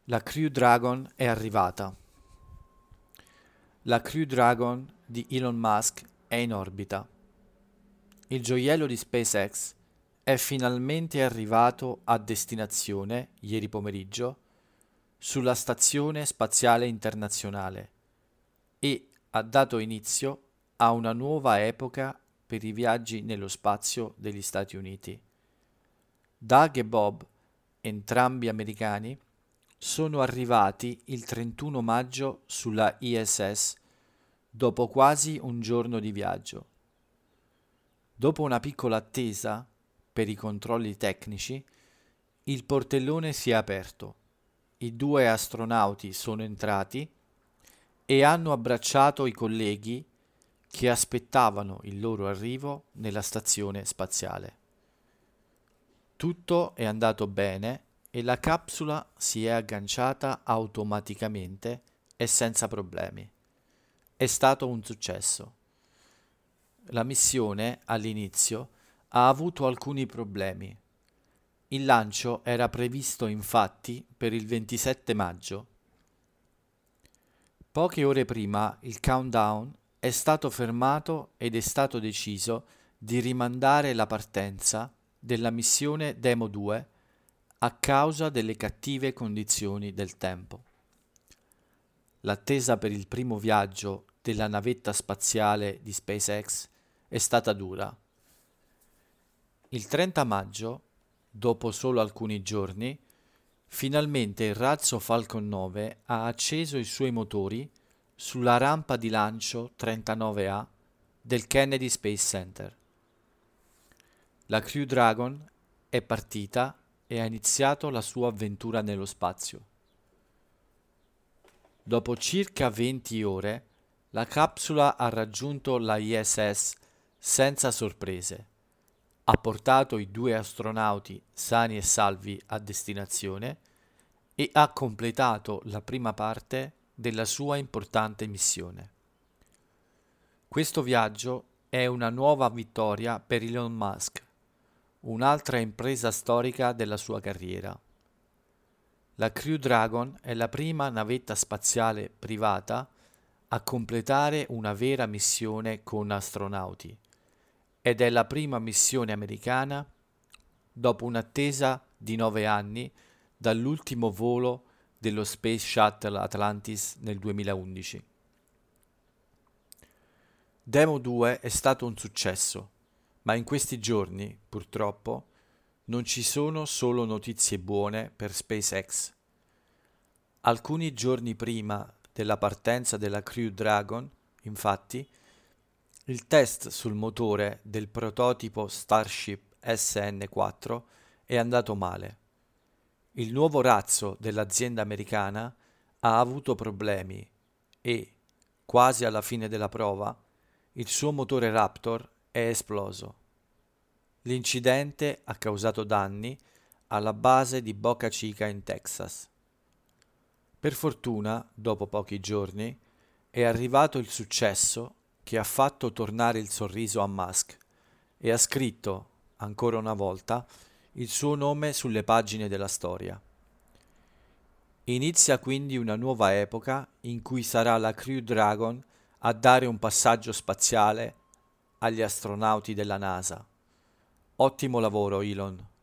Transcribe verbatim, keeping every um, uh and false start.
La Crew Dragon è arrivata. La Crew Dragon di Elon Musk è in orbita. Il gioiello di SpaceX è finalmente arrivato a destinazione ieri pomeriggio sulla Stazione Spaziale Internazionale e ha dato inizio a una nuova epoca per i viaggi nello spazio degli Stati Uniti. Doug e Bob, entrambi americani, sono arrivati il trentuno maggio sulla I S S dopo quasi un giorno di viaggio. Dopo una piccola attesa per i controlli tecnici, il portellone si è aperto, i due astronauti sono entrati e hanno abbracciato i colleghi che aspettavano il loro arrivo nella stazione spaziale. Tutto è andato bene e la capsula si è agganciata automaticamente e senza problemi. È stato un successo. La missione, all'inizio, ha avuto alcuni problemi. Il lancio era previsto infatti per il ventisette maggio. Poche ore prima il countdown è stato fermato ed è stato deciso di rimandare la partenza della missione Demo due a causa delle cattive condizioni del tempo. L'attesa per il primo viaggio della navetta spaziale di SpaceX è stata dura. Il trenta maggio, dopo solo alcuni giorni, finalmente il razzo Falcon nove ha acceso i suoi motori sulla rampa di lancio trentanove A del Kennedy Space Center. La Crew Dragon è partita e ha iniziato la sua avventura nello spazio. Dopo circa venti ore, la capsula ha raggiunto la I S S senza sorprese, ha portato i due astronauti sani e salvi a destinazione e ha completato la prima parte della sua importante missione. Questo viaggio è una nuova vittoria per Elon Musk, un'altra impresa storica della sua carriera. La Crew Dragon è la prima navetta spaziale privata a completare una vera missione con astronauti ed è la prima missione americana dopo un'attesa di nove anni dall'ultimo volo dello Space Shuttle Atlantis nel duemilaundici. Demo due è stato un successo, ma in questi giorni, purtroppo, non ci sono solo notizie buone per SpaceX. Alcuni giorni prima della partenza della Crew Dragon, infatti, il test sul motore del prototipo Starship S N quattro è andato male. Il nuovo razzo dell'azienda americana ha avuto problemi e, quasi alla fine della prova, il suo motore Raptor è esploso. L'incidente ha causato danni alla base di Boca Chica in Texas. Per fortuna, dopo pochi giorni, è arrivato il successo che ha fatto tornare il sorriso a Musk e ha scritto, ancora una volta, il suo nome sulle pagine della storia. Inizia quindi una nuova epoca in cui sarà la Crew Dragon a dare un passaggio spaziale agli astronauti della NASA. Ottimo lavoro, Elon.